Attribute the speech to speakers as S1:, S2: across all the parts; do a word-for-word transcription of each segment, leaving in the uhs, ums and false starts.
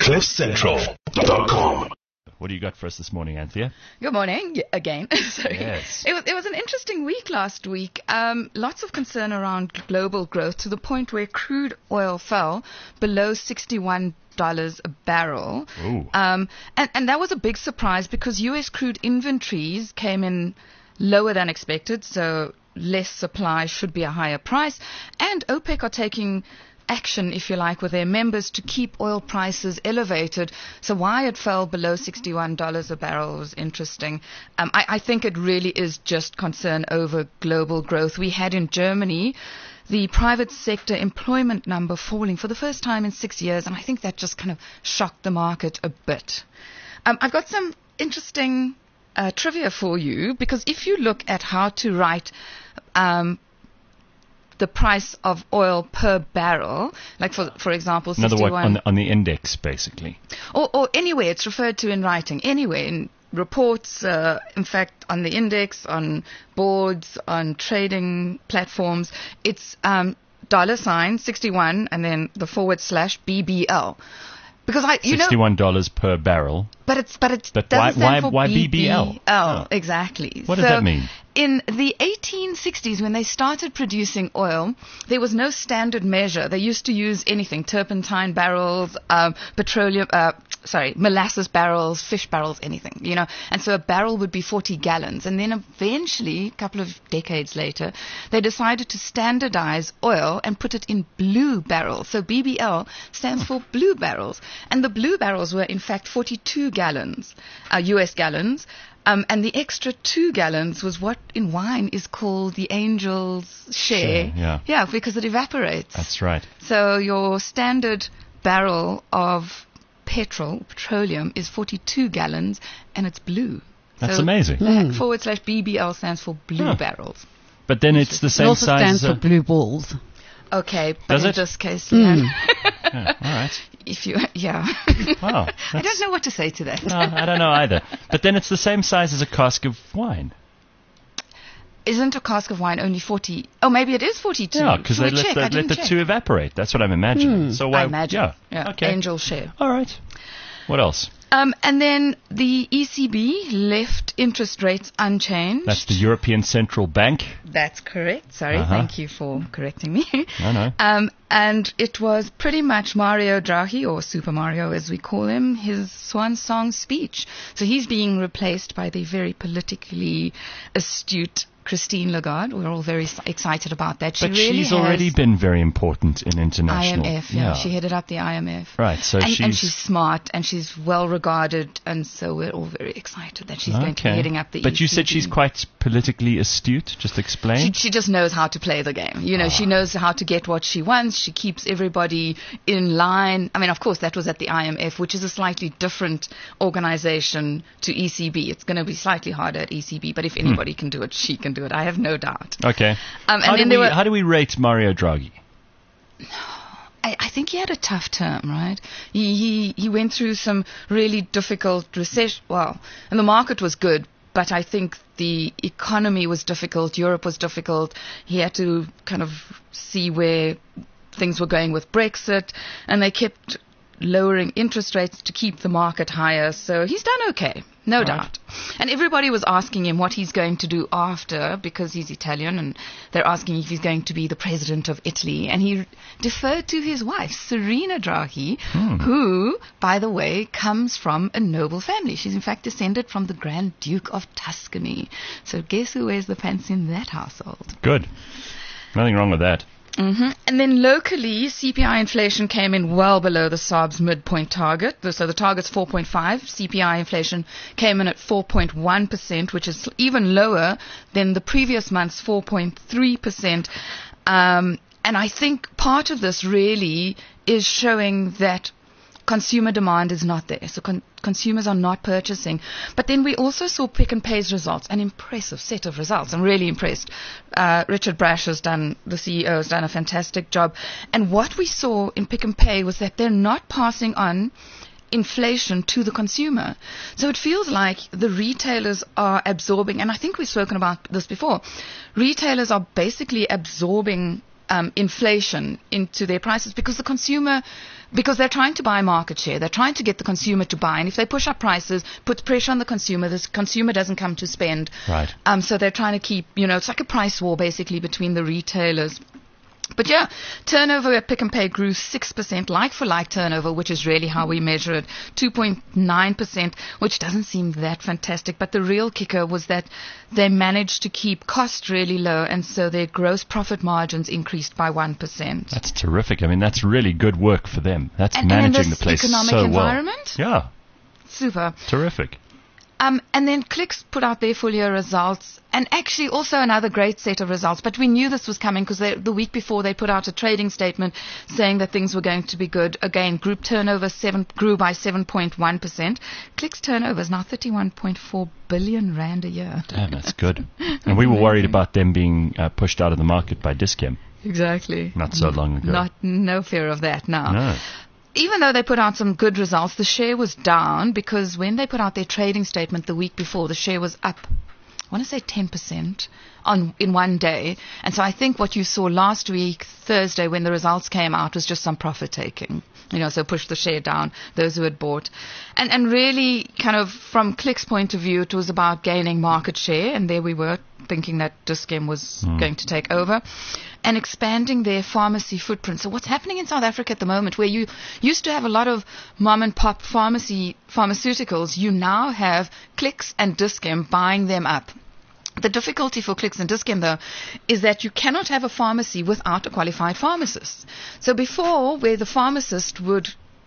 S1: cliff central dot com.
S2: What do you got for us this morning, Anthea?
S3: Good morning, y- again. Sorry.
S2: Yes.
S3: It was, it was an interesting week last week. Um, lots of concern around global growth to the point where crude oil fell below sixty-one dollars a barrel.
S2: Ooh.
S3: Um, and, and that was a big surprise because U S crude inventories came in lower than expected, so less supply should be a higher price. And OPEC are taking action, if you like, with their members to keep oil prices elevated. So why it fell below sixty-one dollars a barrel was interesting. Um, I, I think it really is just concern over global growth. We had in Germany the private sector employment number falling for the first time in six years, and I think that just kind of shocked the market a bit. Um, I've got some interesting uh, trivia for you, because if you look at how to write um, the price of oil per barrel, like for for example,
S2: Another
S3: sixty-one,
S2: word on the, on the index, basically.
S3: or, or anywhere it's referred to in writing, anywhere in reports, uh, in fact, on the index, on boards, on trading platforms, it's um, dollar sign sixty-one and then the forward slash B B L. Because I, you know,
S2: sixty-one dollars per barrel.
S3: but it's but it
S2: But
S3: doesn't
S2: why-
S3: stand
S2: why-
S3: for
S2: why B B L?
S3: B B L.
S2: Oh.
S3: Exactly.
S2: What does
S3: So
S2: that mean?
S3: In the eighteen sixties, when they started producing oil, there was no standard measure. They used to use anything: turpentine barrels, um, petroleum, uh, sorry, molasses barrels, fish barrels, anything, you know. And so a barrel would be forty gallons. And then eventually, a couple of decades later, they decided to standardize oil and put it in blue barrels. So B B L stands for blue barrels. And the blue barrels were, in fact, forty-two gallons, uh, U S gallons. Um, and the extra two gallons was what in wine is called the angel's share.
S2: Share, yeah.
S3: Yeah, because it evaporates.
S2: That's right.
S3: So your standard barrel of petrol, petroleum, is forty-two gallons, and it's blue.
S2: That's
S3: so
S2: amazing.
S3: that forward slash B B L stands for blue
S2: Huh.
S3: barrels.
S2: But then it's the
S4: It
S2: same
S4: also
S2: size
S4: stands
S2: as
S4: for
S2: a...
S4: blue balls.
S3: Okay, but
S2: Does
S3: in
S2: it?
S3: this case, yeah.
S2: Yeah, all right.
S3: if you, yeah.
S2: Wow.
S3: I
S2: that's-
S3: don't know what to say to that.
S2: No, I don't know either. But then it's the same size as a cask of wine.
S3: Isn't a cask of wine only forty? Oh, maybe it is forty-two.
S2: Yeah, because
S3: Should
S2: they
S3: we
S2: let
S3: check?
S2: the,
S3: I
S2: let
S3: didn't
S2: the
S3: check.
S2: two evaporate. That's what I'm imagining. So why?
S3: I imagine.
S2: Yeah.
S3: Yeah.
S2: Okay.
S3: Angel share.
S2: All right. What else?
S3: Um, and then the E C B left interest rates unchanged.
S2: That's the European Central Bank.
S3: That's correct. Sorry,
S2: Uh-huh.
S3: thank you for correcting me.
S2: No, no.
S3: Um, and it was pretty much Mario Draghi, or Super Mario as we call him, his swan song speech. So he's being replaced by the very politically astute Christine Lagarde. We're all very s- excited about that. She
S2: But
S3: really
S2: she's
S3: has
S2: already been very important in
S3: I
S2: international.
S3: M F. Yeah, she headed up the I M F.
S2: Right, so
S3: and,
S2: she's...
S3: and she's smart and she's well regarded, and so we're all very excited that she's going to be
S2: Okay.
S3: heading up the.
S2: But you
S3: E C B.
S2: said she's quite politically astute. Just explain.
S3: She, she just knows how to play the game. You know, she knows how to get what she wants. She keeps everybody in line. I mean, of course, that was at the I M F, which is a slightly different organization to E C B. It's going to be slightly harder at E C B, but if anybody can do it, she can do it. I have no doubt.
S2: Okay.
S3: Um, and
S2: how,
S3: then
S2: do
S3: there
S2: we,
S3: were-
S2: how do we rate Mario Draghi?
S3: I, I think he had a tough term, right? He, he he went through some really difficult recession. Well, and the market was good, but I think the economy was difficult. Europe was difficult. He had to kind of see where things were going with Brexit, and they kept lowering interest rates to keep the market higher. So he's done okay, no
S2: Right.
S3: doubt. And everybody was asking him what he's going to do after, because he's Italian, and they're asking if he's going to be the president of Italy. And he deferred to his wife, Serena Draghi, who, by the way, comes from a noble family. She's in fact descended from the Grand Duke of Tuscany. So guess who wears the pants in that household?
S2: Good. Nothing wrong with that.
S3: hmm And then locally, C P I inflation came in well below the S A R B's midpoint target. So the target's four point five. C P I inflation came in at four point one percent, which is even lower than the previous month's four point three percent. Um, and I think part of this really is showing that consumer demand is not there. So con- consumers are not purchasing. But then we also saw Pick and Pay's results, an impressive set of results. I'm really impressed. Uh, Richard Brash has done, the C E O has done a fantastic job. And what we saw in Pick and Pay was that they're not passing on inflation to the consumer. So it feels like the retailers are absorbing, and I think we've spoken about this before, retailers are basically absorbing um, inflation into their prices because the consumer, because they're trying to buy market share. They're trying to get the consumer to buy. And if they push up prices, puts pressure on the consumer, the consumer doesn't come to spend.
S2: Right.
S3: Um, so they're trying to keep, you know, it's like a price war basically between the retailers. But yeah, turnover at Pick n Pay grew six percent, like-for-like turnover, which is really how we measure it, two point nine percent, which doesn't seem that fantastic. But the real kicker was that they managed to keep costs really low, and so their gross profit margins increased by one percent.
S2: That's terrific. I mean, that's really good work for them. That's
S3: and,
S2: managing
S3: and in
S2: the
S3: this
S2: place
S3: economic
S2: so
S3: environment,
S2: well. Yeah,
S3: super.
S2: terrific.
S3: Um, and then Clicks put out their full year results, and actually also another great set of results. But we knew this was coming because the week before they put out a trading statement saying that things were going to be good. Again, group turnover seven, grew by seven point one percent. Clicks turnover is now thirty-one point four billion rand a year.
S2: Damn, that's good. And we were worried about them being uh, pushed out of the market by Dis-Chem
S3: Exactly.
S2: not so long ago.
S3: Not no fear of that now.
S2: No.
S3: Even though they put out some good results, the share was down because when they put out their trading statement the week before, the share was up, I want to say ten percent on in one day. And so I think what you saw last week, Thursday, when the results came out, was just some profit taking. You know, so pushed the share down, those who had bought. And and really, kind of from Clicks' point of view, it was about gaining market share. And there we were, thinking that Dis-Chem was mm. going to take over. And expanding their pharmacy footprint. So what's happening in South Africa at the moment, where you used to have a lot of mom and pop pharmacy pharmaceuticals, you now have Clicks and Dis-Chem buying them up. The difficulty for Clicks and Dis-Chem, though, is that you cannot have a pharmacy without a qualified pharmacist. So before, where the pharmacist would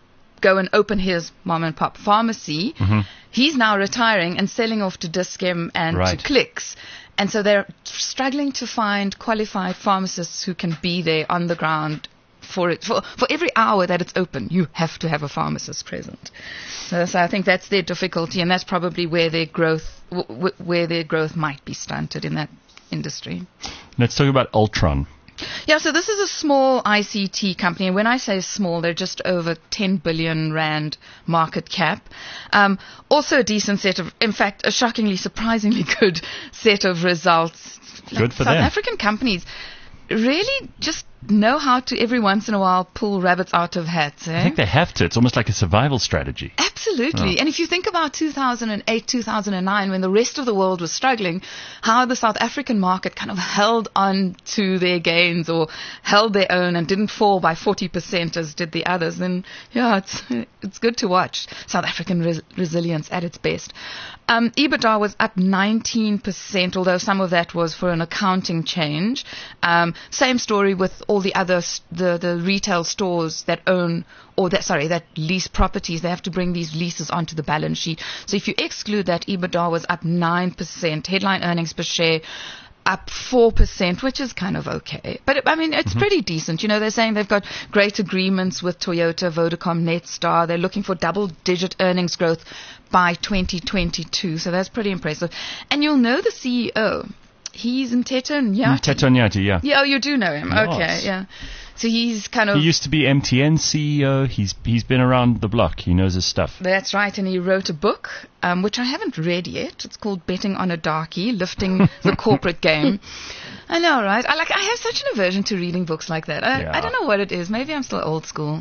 S3: go and open his mom and pop pharmacy, mm-hmm. he's now retiring and selling off to Dis-Chem and
S2: right.
S3: to Clicks. And so they're struggling to find qualified pharmacists who can be there on the ground for it. For, for every hour that it's open, you have to have a pharmacist present. So, so I think that's their difficulty, and that's probably where their growth, w- w- where their growth might be stunted in that industry.
S2: Let's talk about Ultron.
S3: Yeah, so this is a small I C T company. And when I say small, they're just over ten billion rand market cap. Um, also a decent set of, in fact, a shockingly, surprisingly good set of results.
S2: Good
S3: like
S2: for
S3: South
S2: them.
S3: African companies really just know how to every once in a while pull rabbits out of hats. Eh?
S2: I think they have to. It's almost like a survival strategy.
S3: Absolutely. Oh. And if you think about two thousand eight, two thousand nine, when the rest of the world was struggling, how the South African market kind of held on to their gains or held their own and didn't fall by forty percent as did the others, then yeah, it's it's good to watch South African res- resilience at its best. Um, EBITDA was up nineteen percent, although some of that was for an accounting change. Um, same story with all the other the, the retail stores that own or that sorry that lease properties. They have to bring these leases onto the balance sheet. So if you exclude that, EBITDA was up nine percent. Headline earnings per share up four percent, which is kind of okay. But, I mean, it's mm-hmm. pretty decent. You know, they're saying they've got great agreements with Toyota, Vodacom, Netstar. They're looking for double-digit earnings growth by twenty twenty-two. So that's pretty impressive. And you'll know the C E O. He's Mteto Nyati.
S2: Mteto Nyati, yeah.
S3: Yeah, oh, you do know him.
S2: Yes.
S3: Okay, yeah. So he's kind of...
S2: He used to be M T N C E O. He's He's been around the block. He knows his stuff.
S3: That's right. And he wrote a book, um, which I haven't read yet. It's called Betting on a Darkie, Lifting the Corporate Game. I know, right? I like. I have such an aversion to reading books like that. I,
S2: yeah.
S3: I don't know what it is. Maybe I'm still old school.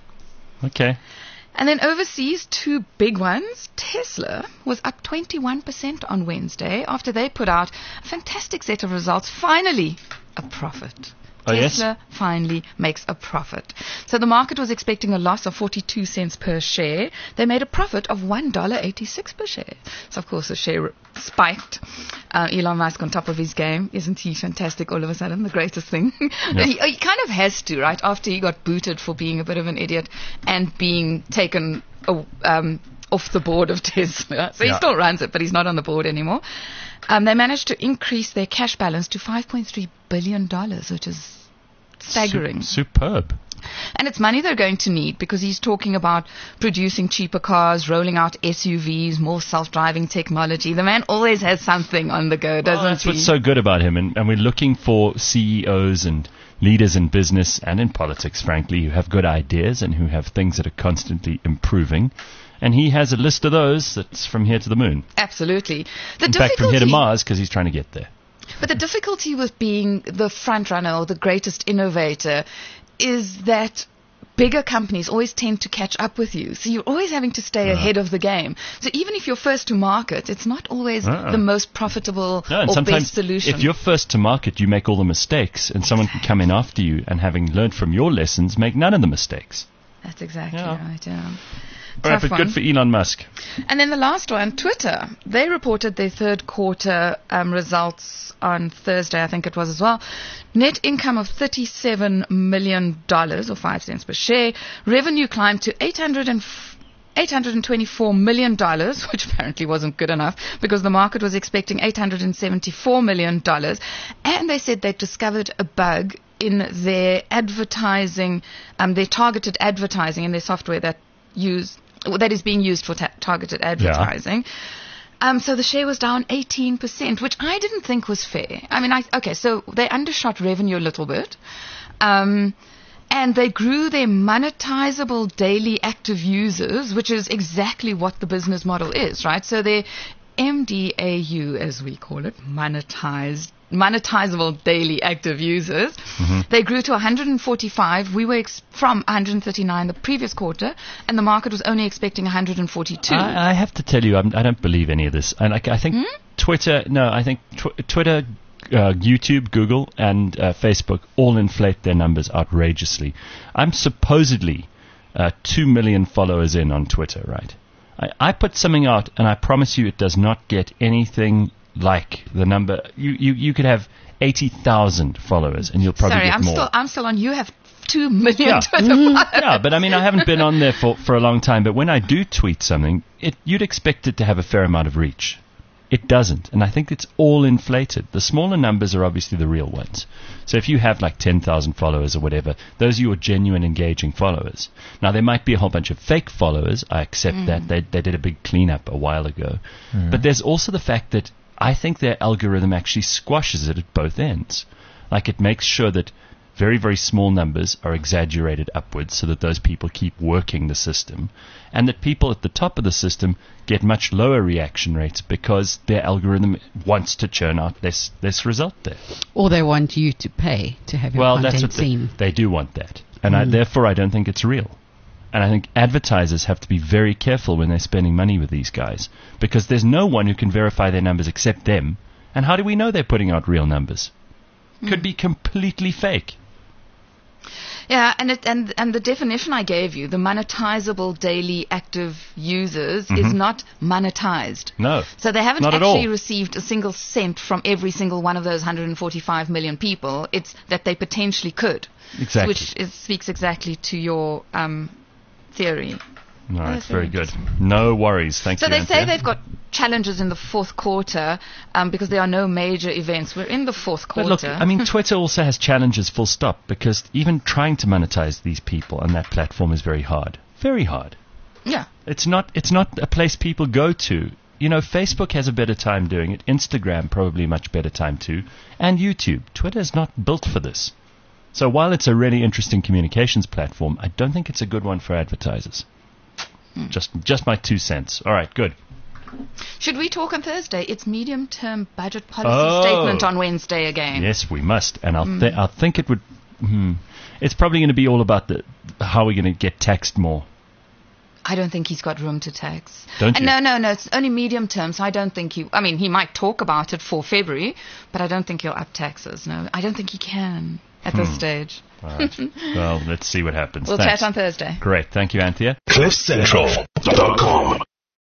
S2: Okay.
S3: And then overseas, two big ones. Tesla was up twenty-one percent on Wednesday after they put out a fantastic set of results. Finally, a profit.
S2: Oh,
S3: Tesla
S2: yes?
S3: finally makes a profit. So the market was expecting a loss of forty-two cents per share. They made a profit of one dollar eighty-six per share. So, of course, the share spiked. Uh, Elon Musk on top of his game. Isn't he fantastic all of a sudden? The greatest thing.
S2: Yeah.
S3: he, he kind of has to, right? After he got booted for being a bit of an idiot and being taken oh, um, off the board of Tesla. So
S2: yeah.
S3: he still runs it, but he's not on the board anymore. Um, they managed to increase their cash balance to five point three billion dollars, which is staggering.
S2: Su- superb.
S3: And it's money they're going to need because he's talking about producing cheaper cars, rolling out S U Vs, more self-driving technology. The man always has something on the go, doesn't
S2: well, that's
S3: he?
S2: That's what's so good about him. And, and we're looking for C E Os and leaders in business and in politics, frankly, who have good ideas and who have things that are constantly improving. And he has a list of those that's from here to the moon.
S3: Absolutely. The
S2: in fact, from here to Mars, because he's trying to get there.
S3: But the difficulty with being the front runner or the greatest innovator is that bigger companies always tend to catch up with you. So you're always having to stay
S2: Uh-huh.
S3: ahead of the game. So even if you're first to market, it's not always
S2: Uh-uh.
S3: the most profitable
S2: No, and
S3: or
S2: sometimes
S3: best solution.
S2: if you're first to market, you make all the mistakes, and someone can come in after you and, having learned from your lessons, make none of the mistakes.
S3: That's exactly
S2: Yeah.
S3: right, yeah.
S2: All right,
S3: Tough
S2: but good
S3: one.
S2: for Elon Musk.
S3: And then the last one, Twitter. They reported their third quarter um, results on Thursday, I think it was as well. Net income of thirty-seven million dollars, or five cents per share. Revenue climbed to eight hundred and eight hundred twenty-four million dollars, which apparently wasn't good enough because the market was expecting eight hundred seventy-four million dollars. And they said they discovered a bug in their advertising, um, their targeted advertising in their software that use that is being used for ta- targeted advertising. Um, so the share was down eighteen percent, which I didn't think was fair. I mean, I, okay, so they undershot revenue a little bit. Um, and they grew their monetizable daily active users, which is exactly what the business model is, right? So their M D A U, as we call it, monetized monetizable daily active users. Mm-hmm. They grew to one hundred forty-five. We were ex- from one hundred thirty-nine the previous quarter, and the market was only expecting one hundred forty-two.
S2: I, I have to tell you, I'm, I don't believe any of this. And I, I think
S3: Hmm?
S2: Twitter, no, I think tw- Twitter, uh, YouTube, Google, and uh, Facebook all inflate their numbers outrageously. I'm supposedly uh, two million followers in on Twitter, right? I, I put something out, and I promise you it does not get anything like the number. You, you, you could have eighty thousand followers, and you'll probably
S3: Sorry,
S2: get
S3: I'm
S2: more.
S3: still I'm still on. You have two million
S2: Yeah.
S3: Twitter followers.
S2: Yeah, but I mean, I haven't been on there for, for a long time, but when I do tweet something, it, you'd expect it to have a fair amount of reach. It doesn't, and I think it's all inflated. The smaller numbers are obviously the real ones. So if you have like ten thousand followers or whatever, those are your genuine engaging followers. Now, there might be a whole bunch of fake followers. I accept
S3: Mm.
S2: that. They, they did a big cleanup a while ago. But there's also the fact that I think their algorithm actually squashes it at both ends. Like, it makes sure that very, very small numbers are exaggerated upwards so that those people keep working the system, and that people at the top of the system get much lower reaction rates because their algorithm wants to churn out less, less result there.
S4: Or they want you to pay to have your
S2: Well,
S4: content
S2: that's what
S4: seen.
S2: they, they do want that. And I, therefore, I don't think it's real. And I think advertisers have to be very careful when they're spending money with these guys, because there's no one who can verify their numbers except them. And how do we know they're putting out real numbers? Could be completely fake.
S3: Yeah, and it, and and the definition I gave you, the monetizable daily active users, is not monetized.
S2: No.
S3: So they haven't
S2: Not at
S3: actually
S2: all.
S3: received a single cent from every single one of those one hundred forty-five million people. It's that they potentially could.
S2: Exactly.
S3: Which is, speaks exactly to your um, theory.
S2: All right,
S3: That's
S2: very
S3: very
S2: good. No worries. Thank
S3: So
S2: you.
S3: they say
S2: Anthea.
S3: they've got challenges in the fourth quarter um, because there are no major events. We're in the fourth
S2: But
S3: quarter.
S2: look, I mean, Twitter also has challenges, full stop, because even trying to monetize these people on that platform is very hard. Very hard.
S3: yeah.
S2: It's not. It's not a place people go to. You know, Facebook has a better time doing it. Instagram probably a much better time too, and YouTube. Twitter is not built for this. So while it's a really interesting communications platform, I don't think it's a good one for advertisers.
S3: Hmm.
S2: Just, just my two cents. All right, good.
S3: Should we talk on Thursday? It's medium-term budget policy
S2: Oh.
S3: statement on Wednesday again.
S2: Yes, we must, and I'll, th- I think it would. Hmm, it's probably going to be all about the how we're going to get taxed more.
S3: I don't think he's got room to tax.
S2: Don't
S3: and
S2: you?
S3: No, no, no. It's only medium term, so I don't think he. I mean, he might talk about it for February, but I don't think he'll up taxes. No, I don't think he can at this stage.
S2: All right. Well, let's see what happens.
S3: We'll
S2: Thanks.
S3: chat on Thursday.
S2: Great. Thank you, Anthea.
S1: cliff central dot com